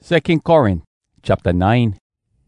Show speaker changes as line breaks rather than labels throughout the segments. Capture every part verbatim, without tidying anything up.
Second Corinth, chapter nine.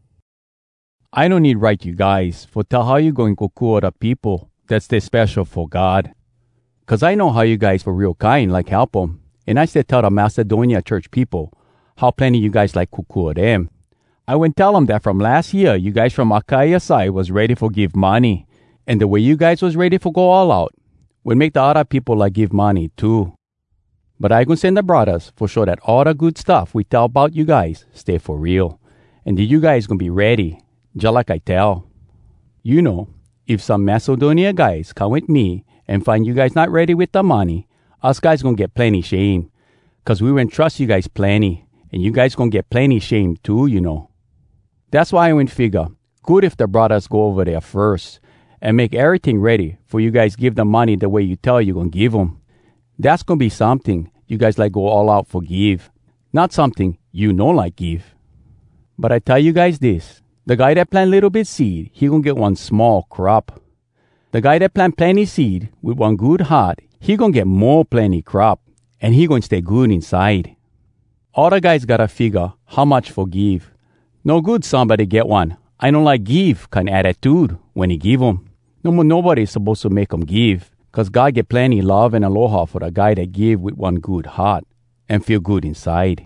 I don't need write you guys for tell how you going to cool other people that's they special for God. Cause I know how you guys for real kind like help them. And I still tell the Macedonia church people how plenty you guys like to cool them. I went tell them that from last year you guys from Achaia side was ready for give money. And the way you guys was ready for go all out would make the other people like give money too. But I gonna send the brothers for sure that all the good stuff we tell about you guys stay for real. And that you guys gonna be ready, just like I tell. You know, if some Macedonia guys come with me and find you guys not ready with the money, us guys gonna get plenty shame. Cause we won't trust you guys plenty, and you guys gonna get plenty shame too, you know. That's why I went figure, good if the brothers go over there first and make everything ready for you guys give the money the way you tell you gonna give them. That's gonna be something you guys like go all out for give, not something you know like give. But I tell you guys this, the guy that plant little bit seed, he gonna get one small crop. The guy that plant plenty seed with one good heart, he gonna get more plenty crop, and he gonna stay good inside. All the guys gotta figure how much for give. No good somebody get one I don't like give kind attitude when he give 'em. No more nobody's supposed to make 'em give. Cause God get plenty love and aloha for the guy that give with one good heart and feel good inside.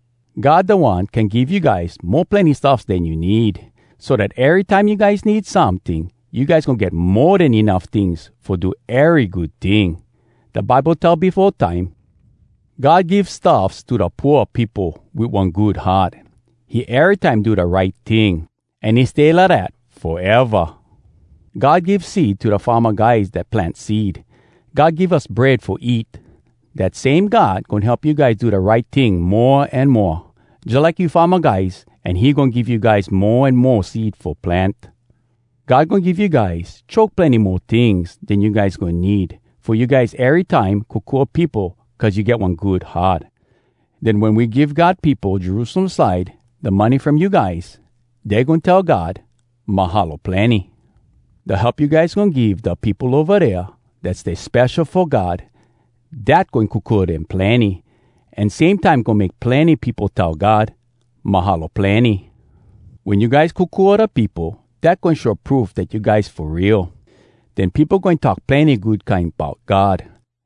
God the one can give you guys more plenty stuff than you need, so that every time you guys need something, you guys gonna get more than enough things for do every good thing. The Bible tell before time, God gives stuffs to the poor people with one good heart. He every time do the right thing, and he stay like that forever. God gives seed to the farmer guys that plant seed. God give us bread for eat. That same God gonna help you guys do the right thing more and more. Just like you farmer guys, and he gonna give you guys more and more seed for plant. God gonna give you guys choke plenty more things than you guys gonna need. For you guys every time could call people cause you get one good heart. Then when we give God people Jerusalem side the money from you guys, they gonna tell God, mahalo plenty. The help you guys gonna give the people over there that's they special for God, that going to cool them plenty. And same time gonna make plenty people tell God, mahalo plenty. When you guys could cool other people, that going to show proof that you guys for real. Then people going to talk plenty good kind about God.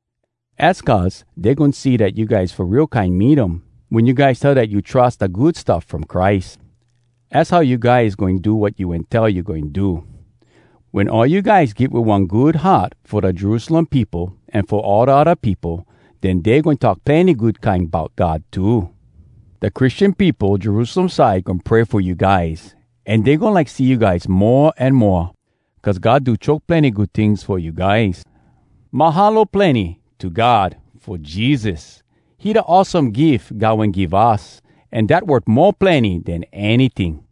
As cause they gonna see that you guys for real kind meet 'em when you guys tell that you trust the good stuff from Christ. That's how you guys going to do what you and tell you going to do. When all you guys give with one good heart for the Jerusalem people and for all the other people, then they're going to talk plenty good kind about God too. The Christian people, Jerusalem side, going to pray for you guys. And they're going to like see you guys more and more. Because God do choke plenty good things for you guys. Mahalo plenty to God for Jesus. He the awesome gift God will give us. And that worth more plenty than anything.